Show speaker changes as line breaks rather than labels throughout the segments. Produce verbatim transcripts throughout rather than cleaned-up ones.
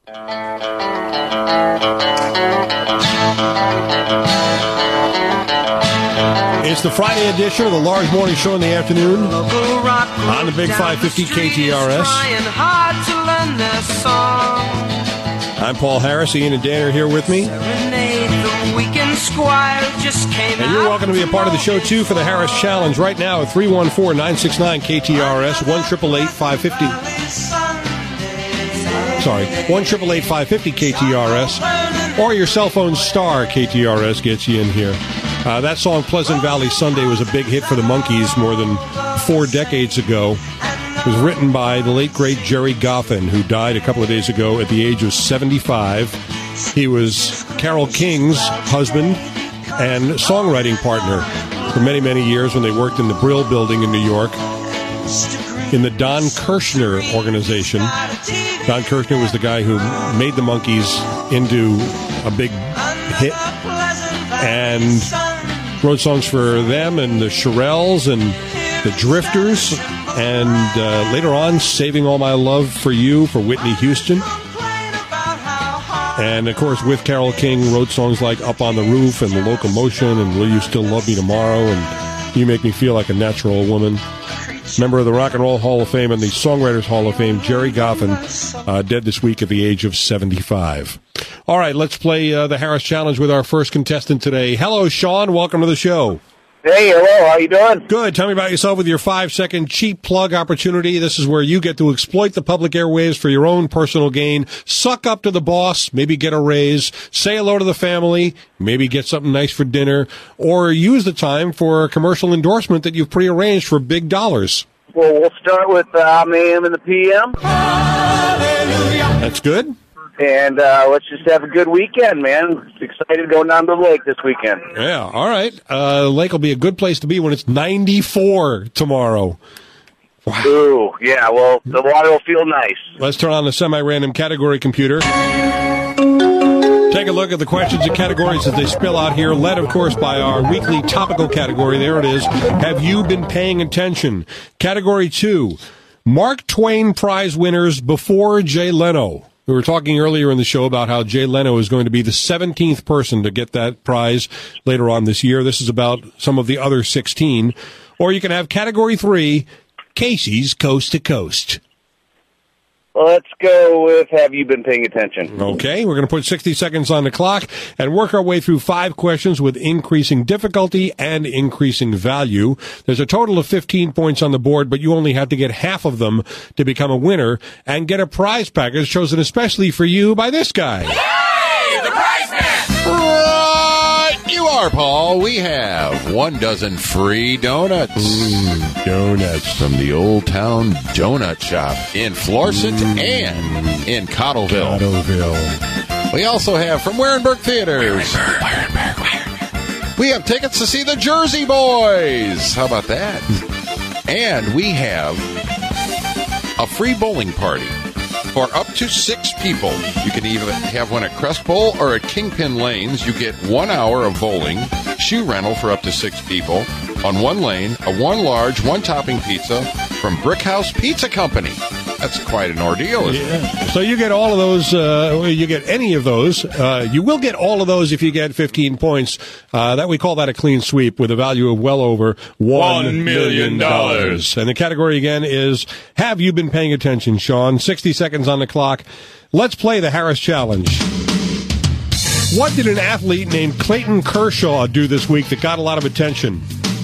It's the Friday edition of the Lars Morning Show in the afternoon on the Big five fifty K T R S. I'm Paul Harris. Ian and Dan are here with me. And you're welcome to be a part of the show, too, for the Harris Challenge right now at three one four, nine six nine, K T R S, one eight eight eight, five five zero. Sorry, one eight eight eight, five five zero, K T R S. Or your cell phone star, K T R S, gets you in here. Uh, that song, Pleasant Valley Sunday, was a big hit for the Monkees more than four decades ago. It was written by the late, great Jerry Goffin, who died a couple of days ago at the age of seventy-five. He was Carole King's husband and songwriting partner for many, many years when they worked in the Brill Building in New York in the Don Kirshner organization. Don Kirshner was the guy who made the Monkees into a big hit and wrote songs for them and the Shirelles and the Drifters, and uh, later on, Saving All My Love for You for Whitney Houston. And, of course, with Carole King, wrote songs like Up on the Roof and The Locomotion and Will You Still Love Me Tomorrow and You Make Me Feel Like a Natural Woman. Member of the Rock and Roll Hall of Fame and the Songwriters Hall of Fame, Jerry Goffin, uh, dead this week at the age of seventy-five. All right, let's play uh, the Harris Challenge with our first contestant today. Hello, Sean. Welcome to the show.
Hey, hello. How you doing?
Good. Tell me about yourself with your five-second cheap plug opportunity. This is where you get to exploit the public airwaves for your own personal gain. Suck up to the boss, maybe get a raise, say hello to the family, maybe get something nice for dinner, or use the time for a commercial endorsement that you've prearranged for big dollars.
Well, we'll start with the uh, A M and the P M.
Hallelujah. That's good.
And uh, let's just have a good weekend, man. Excited going down to the lake this weekend.
Yeah, all right. Uh, lake will be a good place to be when it's ninety-four tomorrow. Wow.
Ooh, yeah, well, the water will feel nice.
Let's turn on the semi-random category computer. Take a look at the questions and categories as they spill out here, led, of course, by our weekly topical category. There it is. Have you been paying attention? Category two, Mark Twain Prize winners before Jay Leno. We were talking earlier in the show about how Jay Leno is going to be the seventeenth person to get that prize later on this year. This is about some of the other sixteen. Or you can have category three, Casey's Coast to Coast.
Let's go with Have You Been Paying Attention?
Okay, we're going to put sixty seconds on the clock and work our way through five questions with increasing difficulty and increasing value. There's a total of fifteen points on the board, but you only have to get half of them to become a winner and get a prize package chosen especially for you by this guy.
Yay! The prize man!
Right, you are, Paul. We have one dozen free donuts.
Mm, donuts.
From the Old Town Donut Shop in Florissant mm. and in Cottleville.
Cottleville.
We also have from Warenberg Theaters.
Warenberg, Warenberg, Warenberg.
We have tickets to see the Jersey Boys. How about that? And we have a free bowling party for up to six people. You can either have one at Crest Bowl or at Kingpin Lanes. You get one hour of bowling, shoe rental for up to six people on one lane, a one large, one topping pizza from Brick House Pizza Company. That's quite an ordeal, isn't
yeah.
it?
So you get all of those, uh, you get any of those. Uh, you will get all of those if you get fifteen points. Uh, that we call that a clean sweep with a value of well over one million dollars. And the category again is, have you been paying attention, Sean? sixty seconds on the clock. Let's play the Harris Challenge. What did an athlete named Clayton Kershaw do this week that got a lot of attention?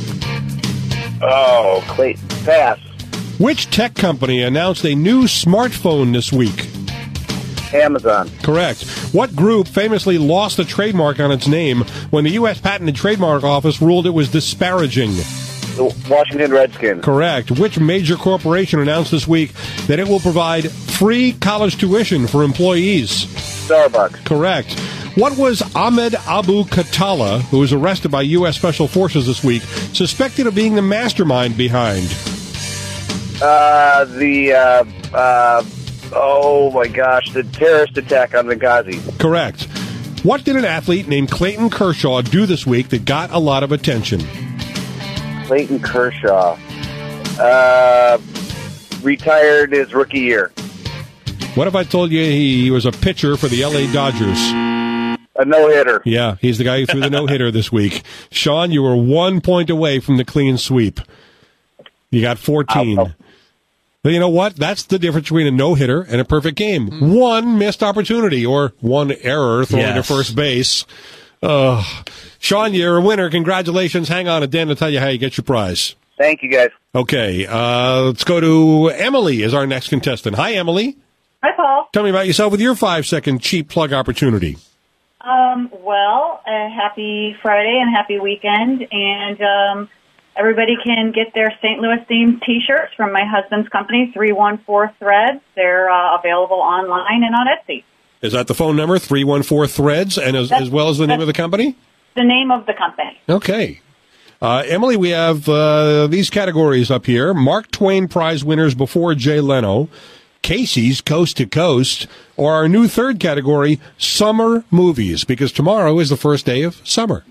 Oh, Clayton, pass.
Which tech company announced a new smartphone this week?
Amazon.
Correct. What group famously lost the trademark on its name when the U S Patent and Trademark Office ruled it was disparaging?
The Washington Redskins.
Correct. Which major corporation announced this week that it will provide free college tuition for employees?
Starbucks.
Correct. What was Ahmed Abu Khattala, who was arrested by U S Special Forces this week, suspected of being the mastermind behind?
Uh, the, uh, uh, oh my gosh, the terrorist attack on Benghazi.
Correct. What did an athlete named Clayton Kershaw do this week that got a lot of attention?
Clayton Kershaw. Uh, retired his rookie year.
What if I told you he was a pitcher for the L A Dodgers?
A no-hitter.
Yeah, he's the guy who threw the no-hitter this week. Sean, you were one point away from the clean sweep. You got fourteen.
Oh, oh.
But you know what? That's the difference between a no-hitter and a perfect game. Mm. One missed opportunity or one error thrown
yes.
to first base. Uh, Sean, you're a winner. Congratulations. Hang on, and Dan will tell you how you get your prize.
Thank you, guys.
Okay, uh, let's go to Emily as our next contestant. Hi, Emily.
Hi, Paul.
Tell me about yourself with your five-second cheap plug opportunity.
Um, well, uh, happy Friday and happy weekend, and um, everybody can get their Saint Louis-themed T-shirts from my husband's company, three one four Threads. They're uh, available online and on Etsy.
Is that the phone number, three one four Threads, and as, as well as the name of the company?
The name of the company.
Okay. Uh, Emily, we have uh, these categories up here. Mark Twain Prize winners before Jay Leno, Casey's Coast to Coast, or our new third category, summer movies, because tomorrow is the first day of summer.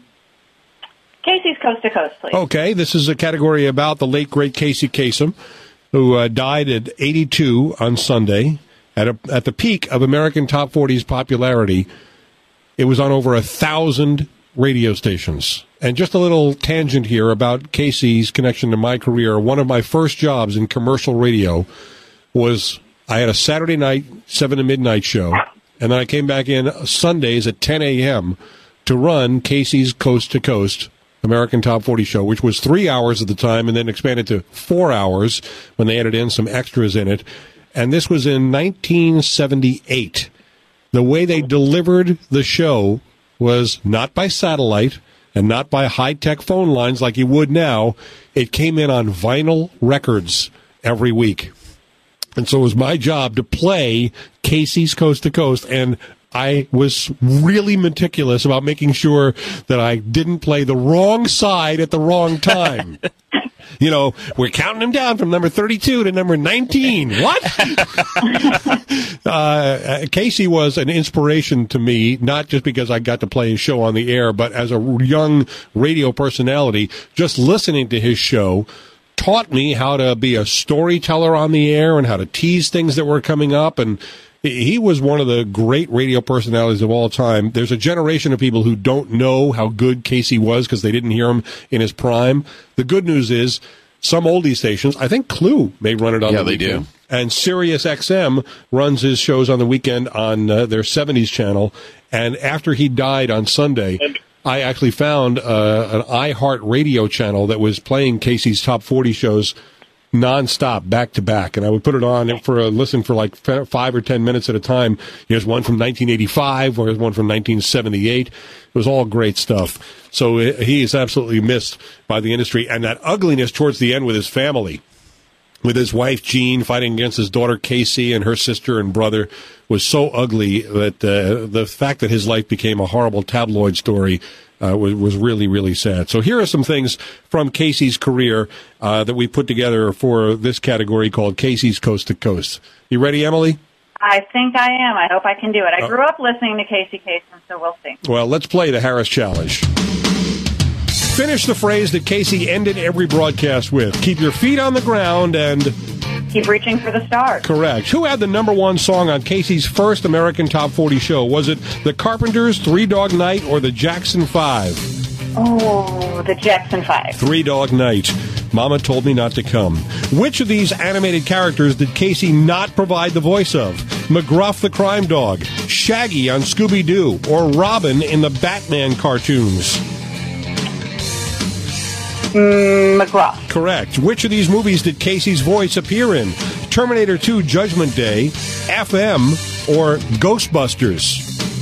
Casey's Coast to Coast, please.
Okay, this is a category about the late, great Casey Kasem, who uh, died at eighty-two on Sunday. At, a, at the peak of American Top forty's popularity, it was on over a thousand radio stations. And just a little tangent here about Casey's connection to my career. One of my first jobs in commercial radio was I had a Saturday night, seven to midnight show, and then I came back in Sundays at ten a.m. to run Casey's Coast to Coast American Top forty show, which was three hours at the time and then expanded to four hours when they added in some extras in it. And this was in nineteen seventy-eight. The way they delivered the show was not by satellite and not by high-tech phone lines like you would now. It came in on vinyl records every week. And so it was my job to play Casey's Coast to Coast, and I was really meticulous about making sure that I didn't play the wrong side at the wrong time. You know, we're counting them down from number thirty-two to number nineteen. What? uh, Casey was an inspiration to me, not just because I got to play his show on the air, but as a young radio personality, just listening to his show taught me how to be a storyteller on the air and how to tease things that were coming up. And he was one of the great radio personalities of all time. There's a generation of people who don't know how good Casey was because they didn't hear him in his prime. The good news is some oldie stations, I think Clue may run it on
yeah,
the
they
weekend.
do.
And Sirius X M runs his shows on the weekend on uh, their seventies channel. And after he died on Sunday, I actually found uh, an iHeart radio channel that was playing Casey's Top forty shows nonstop, back to back, and I would put it on for a listen for like five or ten minutes at a time. Here's one from nineteen eighty-five, or here's one from nineteen seventy-eight. It was all great stuff. So he is absolutely missed by the industry, and that ugliness towards the end with his family, with his wife Jean fighting against his daughter Casey and her sister and brother, was so ugly that uh, the fact that his life became a horrible tabloid story Uh, was, was really, really sad. So here are some things from Casey's career uh, that we put together for this category called Casey's Coast to Coast. You ready, Emily?
I think I am. I hope I can do it. I grew up listening to Casey Kasem, so we'll see.
Well, let's play the Harris Challenge. Finish the phrase that Casey ended every broadcast with. Keep your feet on the ground and...
Keep reaching for the stars.
Correct. Who had the number one song on Casey's first American Top forty show? Was it the Carpenters, Three Dog Night, or the Jackson Five?
Oh, the Jackson Five.
Three Dog Night. Mama Told Me Not to Come. Which of these animated characters did Casey not provide the voice of? McGruff the Crime Dog, Shaggy on Scooby-Doo, or Robin in the Batman cartoons?
Mm, McGruff.
Correct. Which of these movies did Casey's voice appear in? Terminator two Judgment Day, F M, or Ghostbusters?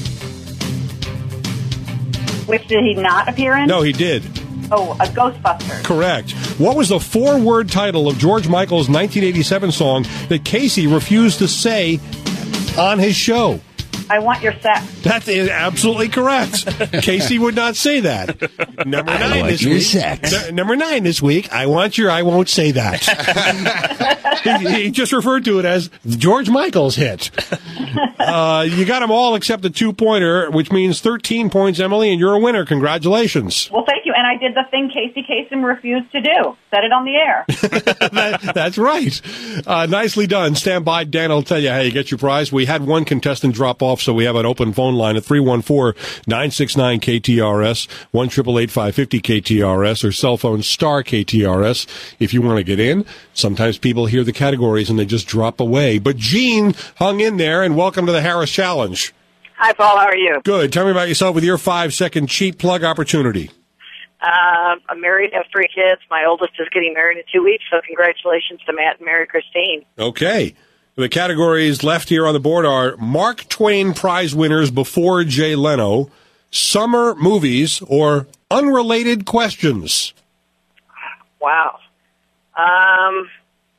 Which did he not appear in?
No, he did.
Oh, a Ghostbusters.
Correct. What was the four-word title of George Michael's nineteen eighty-seven song that Casey refused to say on his show?
I Want Your Sex.
That is absolutely correct. Casey would not say that. Number nine
I want
this
your
week.
sex.
N- number nine this week. I want your. I won't say that. he, he just referred to it as George Michael's hit. Uh, you got them all except the two-pointer, which means thirteen points, Emily, and you're a winner. Congratulations.
Well, thank you. And I did the thing Casey Kasem refused to do. Said it on the air.
that, that's right. Uh, nicely done. Stand by. Dan will tell you how you get your prize. We had one contestant drop off, so we have an open phone line at three one four, nine six nine, K T R S, one eight eight eight, five five zero, K T R S, or cell phone star K T R S if you want to get in. Sometimes people hear the categories and they just drop away. But Gene hung in there, and welcome to the Harris Challenge.
Hi, Paul. How are you?
Good. Tell me about yourself with your five-second cheat plug opportunity.
Uh, I'm married, have three kids. My oldest is getting married in two weeks, so congratulations to Matt and Mary Christine.
Okay. The categories left here on the board are Mark Twain prize winners before Jay Leno, summer movies, or unrelated questions.
Wow. Um,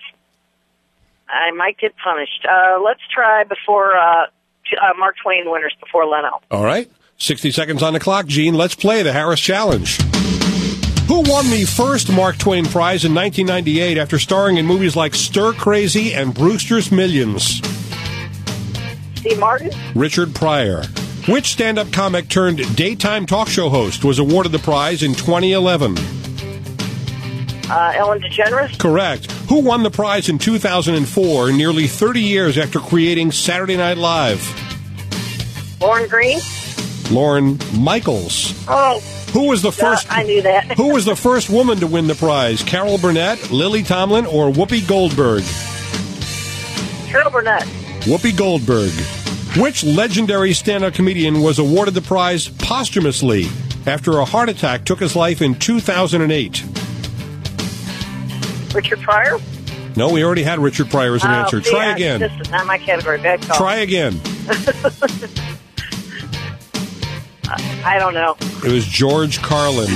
I might get punished. Uh, let's try before uh, uh, Mark Twain winners before Leno.
All right. sixty seconds on the clock, Gene. Let's play the Harris Challenge. Who won the first Mark Twain Prize in nineteen ninety-eight after starring in movies like Stir Crazy and Brewster's Millions?
Steve Martin?
Richard Pryor. Which stand-up comic turned daytime talk show host was awarded the prize in twenty eleven?
Uh, Ellen DeGeneres?
Correct. Who won the prize in two thousand four, nearly thirty years after creating Saturday Night Live?
Lauren Green?
Lorne Michaels.
Oh,
Who was the first?
uh, I knew that.
Who was the first woman to win the prize? Carol Burnett, Lily Tomlin, or Whoopi Goldberg?
Carol Burnett.
Whoopi Goldberg. Which legendary stand-up comedian was awarded the prize posthumously after a heart attack took his life in two thousand eight?
Richard Pryor?
No, we already had Richard Pryor as an
Oh,
answer.
see,
Try
I-
again.
This is not my category. Bad call.
Try again.
I don't know.
It was George Carlin.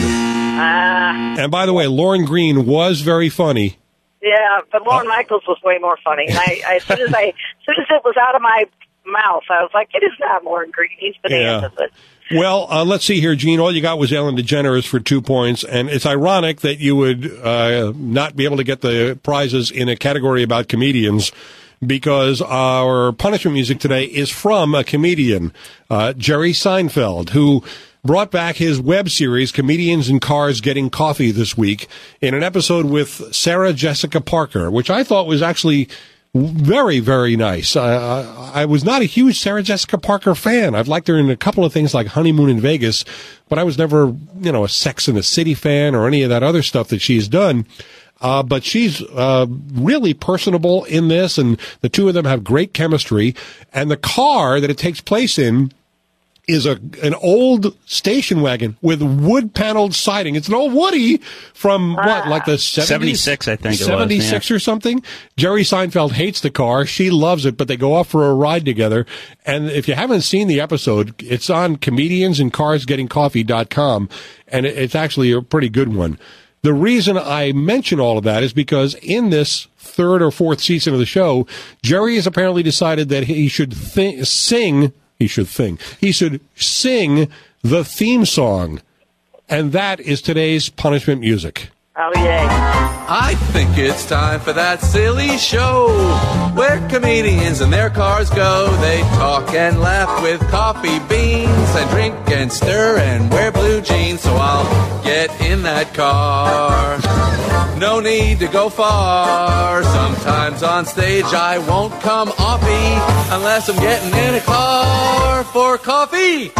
Uh,
And by the way, Lauren Green was very funny.
yeah, but Lauren
Uh,
Michaels was way more funny. And I, I, as soon as I, as soon as it was out of my mouth, I was like, it is not Lauren Green. He's bananas.
Yeah. Well, uh, let's see here, Gene. All you got was Ellen DeGeneres for two points, and it's ironic that you would uh, not be able to get the prizes in a category about comedians, because our punishment music today is from a comedian, uh, Jerry Seinfeld, who brought back his web series, Comedians in Cars Getting Coffee, this week in an episode with Sarah Jessica Parker, which I thought was actually very, very nice. Uh, I was not a huge Sarah Jessica Parker fan. I've liked her in a couple of things like Honeymoon in Vegas, but I was never, you know, a Sex and the City fan or any of that other stuff that she's done. Uh, but she's uh, really personable in this, and the two of them have great chemistry. And the car that it takes place in is a an old station wagon with wood-paneled siding. It's an old Woody from, what, like the seventies?
seventy-six, I think it was,
seventy-six
yeah.
or something. Jerry Seinfeld hates the car. She loves it, but they go off for a ride together. And if you haven't seen the episode, it's on comedians in cars getting coffee dot com, and it, it's actually a pretty good one. The reason I mention all of that is because in this third or fourth season of the show, Jerry has apparently decided that he should th- sing, he should sing, he should sing the theme song. And that is today's punishment music.
Oh, yay.
I think it's time for that silly show where comedians and their cars go. They talk and laugh with coffee beans and drink and stir and wear blue jeans. So I'll get in that car. No need to go far. Sometimes on stage I won't come offy unless I'm getting in a car for coffee.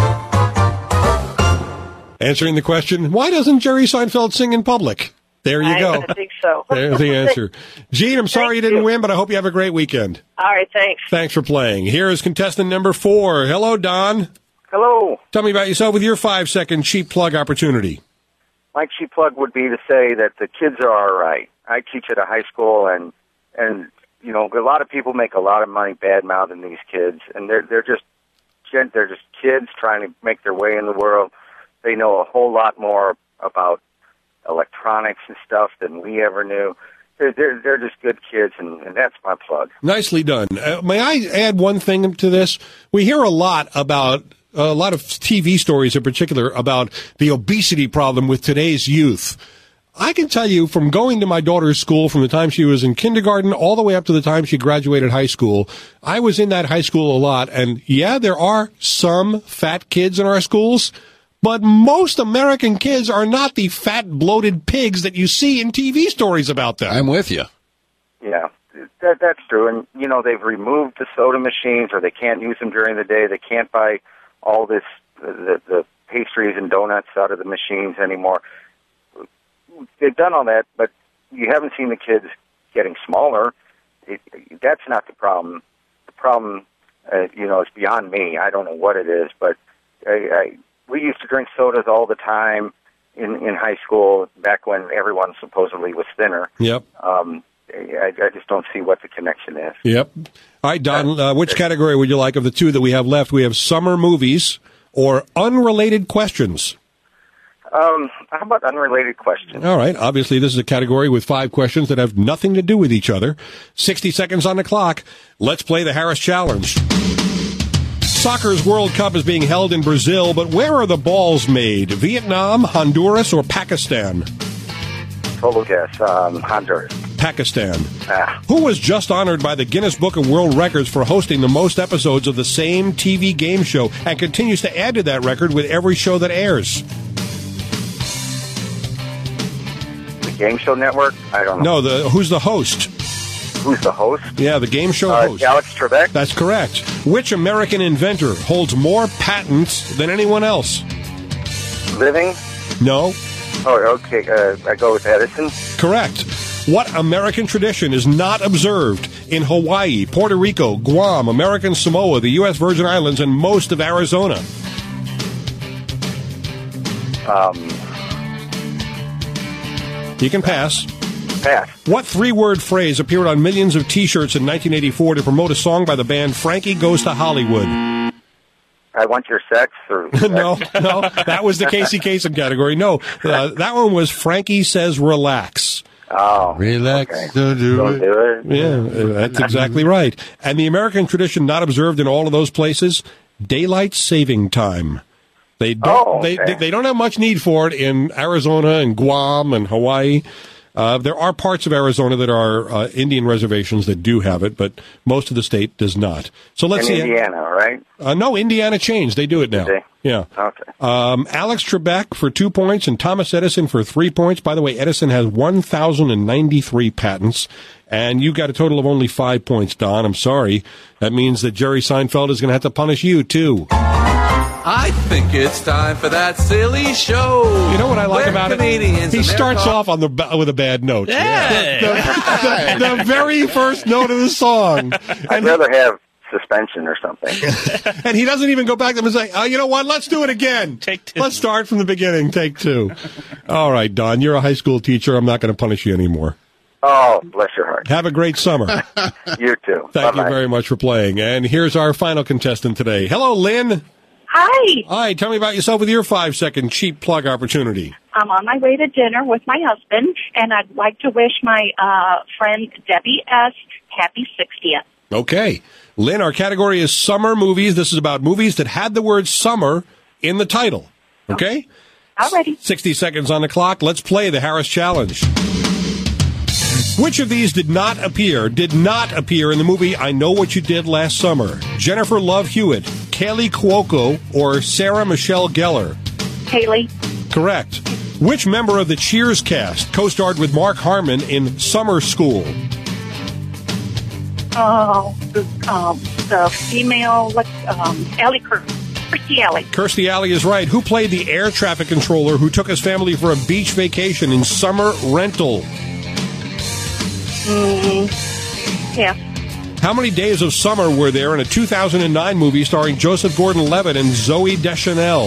Answering the question, why doesn't Jerry Seinfeld sing in public? There you
I
go.
think so.
There's the answer. Gene, I'm sorry
Thank
you didn't
you.
win, but I hope you have a great weekend.
All right, thanks.
Thanks for playing. Here is contestant number four. Hello, Don.
Hello.
Tell me about yourself with your five-second cheap plug opportunity.
My cheap plug would be to say that the kids are all right. I teach at a high school, and and you know a lot of people make a lot of money bad mouthing these kids, and they're they're just gen- they're just kids trying to make their way in the world. They know a whole lot more about electronics and stuff than we ever knew. They're they're, they're just good kids, and, and that's my plug.
Nicely done. Uh, may I add one thing to this? We hear a lot about, a lot of T V stories in particular, about the obesity problem with today's youth. I can tell you from going to my daughter's school from the time she was in kindergarten all the way up to the time she graduated high school, I was in that high school a lot, and yeah, there are some fat kids in our schools, But most American kids are not the fat, bloated pigs that you see in T V stories about them.
I'm with you.
Yeah, that, that's true. And, you know, they've removed the soda machines, or they can't use them during the day. They can't buy all this, the, the pastries and donuts out of the machines anymore. They've done all that, but you haven't seen the kids getting smaller. It, that's not the problem. The problem, uh, you know, is beyond me. I don't know what it is, but I, I, we used to drink sodas all the time in, in high school back when everyone supposedly was thinner.
Yep.
Um, I, I just don't see what the connection is.
Yep. All right, Don, uh, which category would you like of the two that we have left? We have summer movies or unrelated questions.
Um, how about unrelated questions?
All right. Obviously, this is a category with five questions that have nothing to do with each other. sixty seconds on the clock. Let's play the Harris Challenge. Soccer's World Cup is being held in Brazil, but where are the balls made? Vietnam, Honduras, or Pakistan?
Total guess. Um, Honduras.
Pakistan.
Ah.
Who was just honored by the Guinness Book of World Records for hosting the most episodes of the same T V game show and continues to add to that record with every show that airs?
The Game Show Network? I don't know.
No, the who's the host?
Who's the host?
Yeah, the game show
Uh,
host.
Alex Trebek?
That's correct. Which American inventor holds more patents than anyone else?
Living?
No.
Oh, okay. Uh, I go with Edison.
Correct. What American tradition is not observed in Hawaii, Puerto Rico, Guam, American Samoa, the U S Virgin Islands, and most of Arizona?
Um,
You can pass.
pass.
What three-word phrase appeared on millions of T-shirts in nineteen eighty-four to promote a song by the band Frankie Goes to Hollywood?
I want your sex? Or
no, no. That was the Casey Kasem category. No, uh, that one was Frankie Says Relax.
Oh,
Relax,
okay.
don't do
Don't
it.
do it.
Yeah, uh, that's exactly right. And the American tradition not observed in all of those places, daylight saving time. They don't.
Oh,
they,
okay.
they they don't have much need for it in Arizona and Guam and Hawaii. Uh, there are parts of Arizona that are uh, Indian reservations that do have it, but most of the state does not. So let's
In
see.
Indiana, right?
Uh, no, Indiana changed. They do it now.
Do they?
Yeah.
Okay.
Um, Alex Trebek for two points and Thomas Edison for three points. By the way, Edison has one thousand ninety-three patents, and you got a total of only five points, Don. I'm sorry. That means that Jerry Seinfeld is going to have to punish you, too.
I think it's time for that silly show.
You know what I like
where
about it?
comedians
He
and their
starts
co-
off on the ba- with a bad note.
Hey.
The, the, the, the very first note of the song.
I'd
And,
rather have suspension or something.
and he doesn't even go back to them and say, oh, you know what? Let's do it again.
Take two.
Let's start from the beginning. Take two. All right, Don, you're a high school teacher. I'm not going to punish you anymore.
Oh, bless your heart.
Have a great summer.
You too.
Thank
Bye-bye.
you very much for playing. And here's our final contestant today. Hello, Lynn.
Hi.
Hi, tell me about yourself with your five-second cheap plug opportunity.
I'm on my way to dinner with my husband, and I'd like to wish my uh, friend Debbie S. happy sixtieth.
Okay. Lynn, our category is summer movies. This is about movies that had the word summer in the title. Okay?
Alrighty.
sixty seconds on the clock. Let's play the Harris Challenge. Which of these did not appear, did not appear in the movie I Know What You Did Last Summer? Jennifer Love Hewitt, Kaylee Cuoco, or Sarah Michelle Gellar?
Haley.
Correct. Which member of the Cheers cast co-starred with Mark Harmon in Summer School?
Oh, the, um, the female, um, Ellie Cur- Kirstie Alley.
Kirstie Alley is right. Who played the air traffic controller who took his family for a beach vacation in Summer Rental?
Mm, yeah.
How many days of summer were there in a two thousand nine movie starring Joseph Gordon-Levitt and Zooey Deschanel?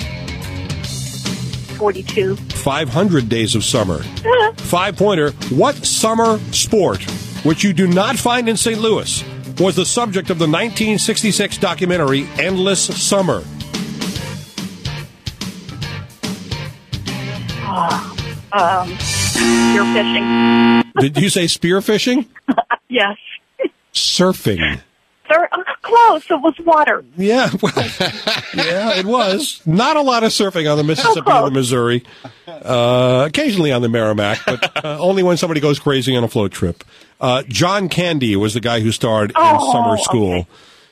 forty-two.
five hundred days of summer. Five-pointer. What summer sport, which you do not find in Saint Louis, was the subject of the nineteen sixty-six documentary Endless Summer?
Oh, um, you're fishing.
Did you say spearfishing?
Yes.
Surfing.
They're uh, close. It was water.
Yeah, well, yeah, it was. Not a lot of surfing on the Mississippi or the Missouri. Uh, occasionally on the Merrimack, but uh, only when somebody goes crazy on a float trip. Uh, John Candy was the guy who starred in
Oh,
Summer School.
okay.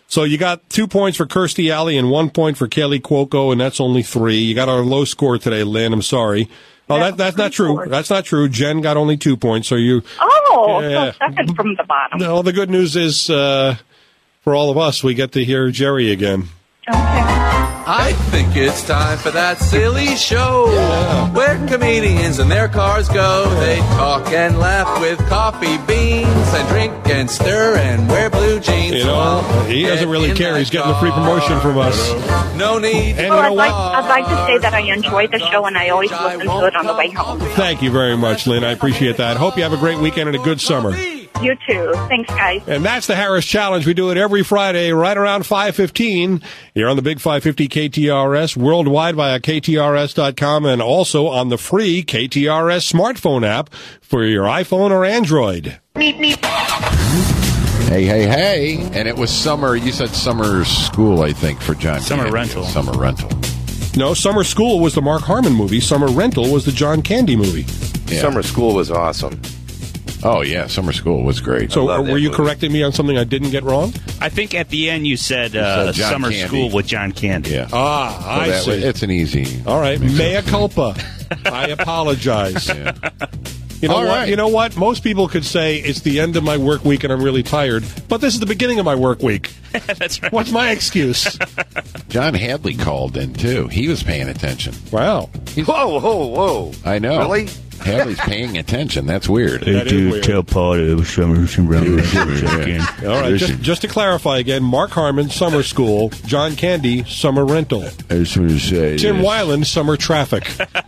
So you got two points for Kirstie Alley and one point for Kaylee Cuoco, and that's only three. You got our low score today, Lynn. I'm sorry. Oh, that, that's not true. That's not true. Jen got only two points, so you...
Oh,
Yeah.
so second from the bottom.
No, the good news is, uh, for all of us, we get to hear Jerry again.
I think it's time for that silly show
Yeah.
where comedians and their cars go. They talk and laugh with coffee beans and drink and stir and wear blue jeans.
You know, he doesn't really care. He's getting a free promotion from us.
No need.
And
Well,
you know
I'd like,
what?
I'd like to say that I enjoy the show and I always listen to it on the way home.
Thank you very much, Lynn. I appreciate that. Hope you have a great weekend and a good summer.
You too. Thanks, guys.
And that's the Harris Challenge. We do it every Friday right around five fifteen. You're on the Big five fifty K T R S, worldwide via K T R S dot com, and also on the free K T R S smartphone app for your iPhone or Android.
Meet me.
Hey, hey, hey. And it was summer. You said summer school, I think, for John
Summer
Candy.
rental.
Summer rental.
No, Summer School was the Mark Harmon movie. Summer Rental was the John Candy movie.
Yeah.
Summer school was awesome.
Oh, yeah. Summer school was great.
So
love
uh,
that
were you
movie.
correcting me on something I didn't get wrong?
I think at the end you said, uh,
said John
summer
Candy.
school with John Candy.
Yeah.
Ah,
So
I
that
see.
was- it's an easy.
All right, mea culpa. I apologize.
Yeah.
You know
All
what?
right.
You know what? Most people could say it's the end of my work week and I'm really tired, but this is the beginning of my work week.
That's right.
What's my excuse?
John Hadley called in, too. He was paying attention.
Wow.
Whoa, whoa, whoa.
I know.
Really?
Hadley's paying attention. That's weird.
That is weird.
Tell Paul it was summer again.
All right,
Listen.
just, just to clarify again, Mark Harmon, Summer School, John Candy, Summer Rental,
I just want to say
Tim
this.
Weiland, Summer Traffic.